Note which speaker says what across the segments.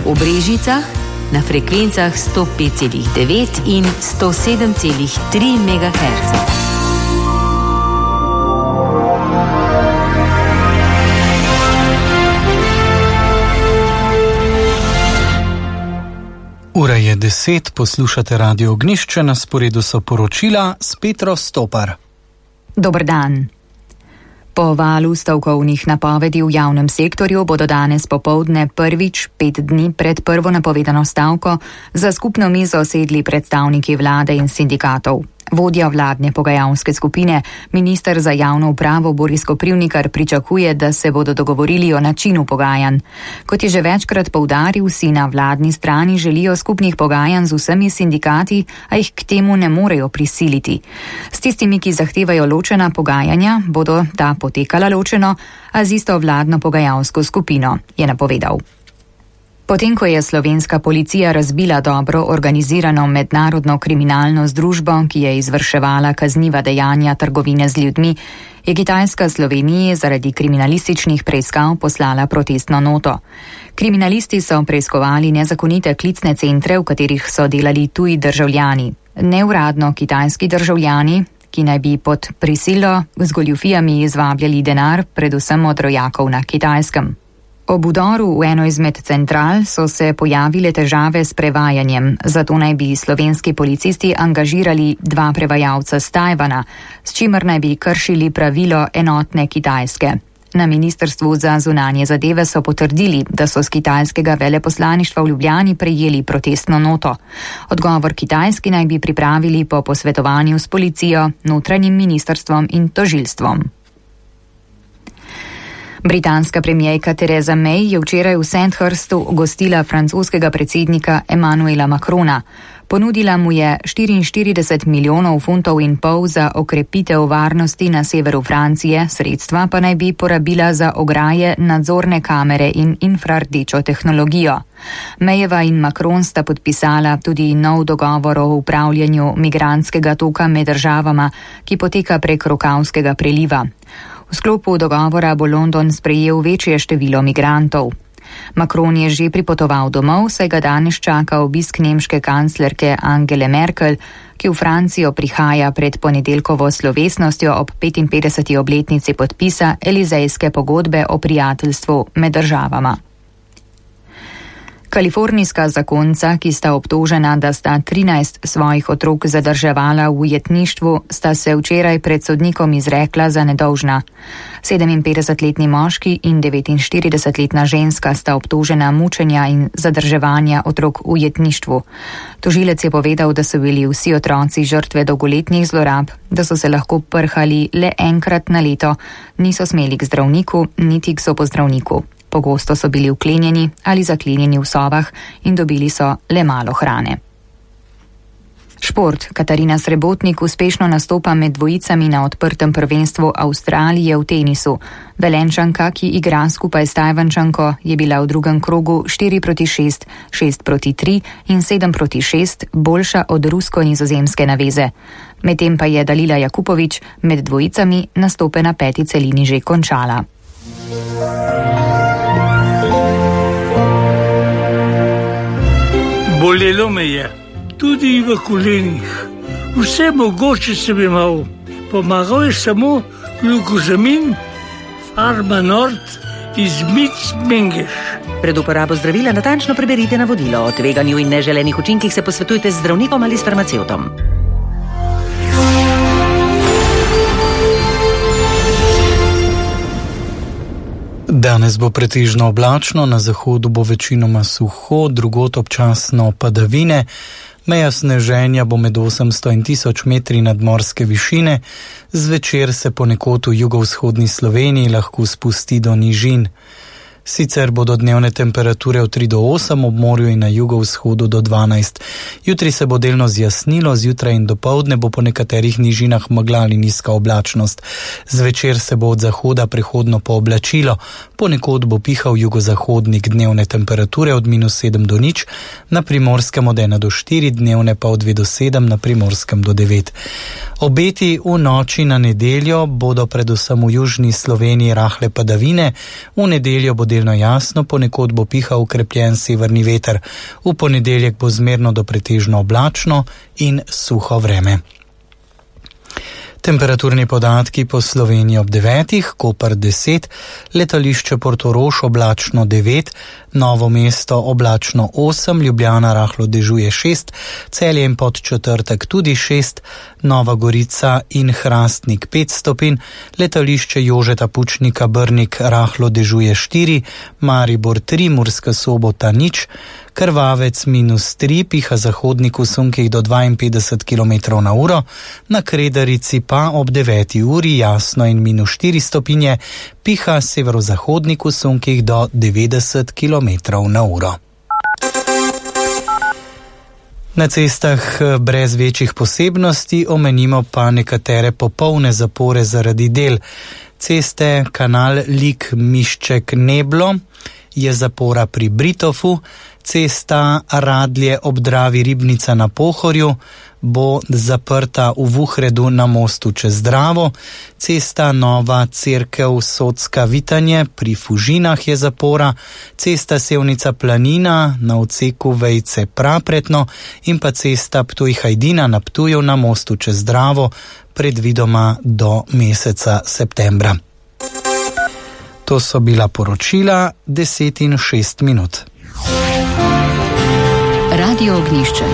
Speaker 1: v Brežicah na frekvencah 105,9 in 107,3 MHz.
Speaker 2: Ura je 10, poslušate Radio Ognjišče, na sporedu so poročila s Petro Stopar.
Speaker 3: Dober dan. Po valu stavkovnih napovedi v javnem sektorju bodo danes popoldne prvič 5 dni pred prvo napovedano stavko za skupno mizo sedli predstavniki vlade in sindikatov. Vodja vladne pogajalske skupine, minister za javno upravo Boris Koprivnikar, pričakuje, da se bodo dogovorili o načinu pogajanj. Kot je že večkrat poudaril, si na vladni strani želijo skupnih pogajanj z vsemi sindikati, a jih k temu ne morejo prisiliti. S tistimi, ki zahtevajo ločena pogajanja, bodo ta potekala ločeno, a z isto vladno pogajalsko skupino, je napovedal. Potem, ko je slovenska policija razbila dobro organizirano mednarodno kriminalno združbo, ki je izvrševala kazniva dejanja trgovine z ljudmi, je Kitajska Sloveniji zaradi kriminalističnih preiskav poslala protestno noto. Kriminalisti so preiskovali nezakonite klicne centre, v katerih so delali tuji državljani. Neuradno kitajski državljani, ki naj bi pod prisilo z goljufijami izvabljali denar, predvsem od rojakov na Kitajskem. Ob vdoru v eno izmed central so se pojavile težave s prevajanjem, zato naj bi slovenski policisti angažirali 2 prevajalca z Tajvana, s čimer naj bi kršili pravilo enotne Kitajske. Na Ministrstvu za zunanje zadeve so potrdili, da so z kitajskega veleposlaništva v Ljubljani prejeli protestno noto. Odgovor Kitajski naj bi pripravili po posvetovanju s policijo, notranjim ministrstvom in tožilstvom. Britanska premierka Theresa May je včeraj v Sandhurstu gostila francoskega predsednika Emmanuela Macrona. Ponudila mu je 44 milijonov funtov in pol za okrepitev varnosti na severu Francije, sredstva pa naj bi porabila za ograje, nadzorne kamere in infrardečo tehnologijo. Mayeva in Macron sta podpisala tudi nov dogovor o upravljanju migrantskega toka med državama, ki poteka prek Rokavskega preliva. V sklopu dogovora bo London sprejel večje število migrantov. Macron je že pripotoval domov, saj ga danes čaka obisk nemške kanclerke Angele Merkel, ki v Francijo prihaja pred ponedeljkovo slovesnostjo ob 55. obletnici podpisa Elizejske pogodbe o prijateljstvu med državama. Kalifornijska zakonca, ki sta obtožena, da sta 13 svojih otrok zadrževala v ujetništvu, sta se včeraj pred sodnikom izrekla za nedolžna. 57-letni moški in 49-letna ženska sta obtožena mučenja in zadrževanja otrok v ujetništvu. Tožilec je povedal, da so bili vsi otroci žrtve dolgoletnih zlorab, da so se lahko prhali le enkrat na leto, niso smeli k zdravniku, niti k zobozdravniku. Pogosto so bili vklenjeni ali zaklenjeni v sobah in dobili so le malo hrane. Šport. Katarina Srebotnik uspešno nastopa med dvojicami na odprtem prvenstvu Avstralije v tenisu. Velenčanka, ki igra skupaj s Tajvančanko, je bila v drugem krogu 4-6, 6-3 in 7-6 boljša od rusko-nizozemske naveze. Medtem pa je Dalila Jakupović med dvojicami nastope na 5. celini že končala.
Speaker 4: Bolelo me je, tudi v kolenih. Vse mogoče sem imel. Pomagal je samo glukozamin, Pharma Nord iz Mengeš.
Speaker 5: Pred uporabo zdravila natančno preberite navodilo. O tveganju in neželenih učinkih se posvetujte z zdravnikom ali s farmacevtom.
Speaker 2: Danes bo pretežno oblačno, na zahodu bo večinoma suho, drugod občasno padavine. Meja sneženja bo med 800 in 1000 metri nadmorske višine, zvečer se ponekod v jugovzhodni Sloveniji lahko spusti do nižin. Sicer bodo dnevne temperature od 3 do 8, ob morju in na jugovzhodu do 12. Jutri se bo delno zjasnilo, zjutraj in dopoldne bo po nekaterih nižinah megla ali nizka oblačnost. Zvečer se bo od zahoda prehodno pooblačilo, ponekod bo pihal jugozahodnik, dnevne temperature od -7 do 0, na Primorskem od 1 do 4, dnevne pa od 2 do 7, na Primorskem do 9. Obeti v noči na nedeljo bodo predvsem v južni Sloveniji rahle padavine, v nedeljo bo delno jasno, ponekod bo pihal okrepljen severni veter. V ponedeljek bo zmerno do pretežno oblačno in suho vreme. Temperaturni podatki po Sloveniji ob 9, Koper 10, letališče Portorož oblačno 9, Novo mesto oblačno 8, Ljubljana rahlo dežuje 6, Celje in Podčetrtek tudi 6, Nova Gorica in Hrastnik 5 stopinj, letališče Jožeta Pučnika Brnik rahlo dežuje 4, Maribor 3, Murska Sobota nič, Krvavec -3, piha zahodnik v sunkih do 52 km/h, na Kredarici pa ob 9. uri jasno in -4 stopinje, piha severozahodnik v sunkih do 90 km/h. Na cestah brez večjih posebnosti, omenimo pa nekatere popolne zapore zaradi del. Ceste kanal Lik-Mišček-Neblo je zapora pri Britofu, cesta Radlje ob Dravi Ribnica na Pohorju bo zaprta v Vuhredu na mostu čez Dravo, cesta Nova Cerkev Socka Vitanje pri Fužinah je zapora, cesta Sevnica Planina na odseku Vejce Prapretno in pa cesta Ptuj Hajdina na Ptuju na mostu čez Dravo predvidoma do meseca septembra. To so bila poročila 10:06.
Speaker 1: Radio Ognjišče.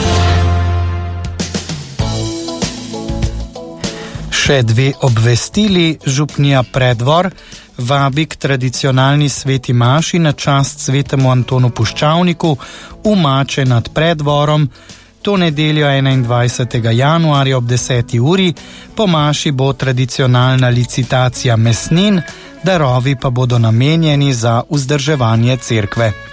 Speaker 2: Še dve obvestili. Župnija Preddvor vabi k tradicionalni sveti maši na čast svetemu Antonu Puščavniku v Mače nad Preddvorom. To nedeljo 21. januarja ob 10. uri. Po maši bo tradicionalna licitacija mesnin, darovi pa bodo namenjeni za vzdrževanje cerkve.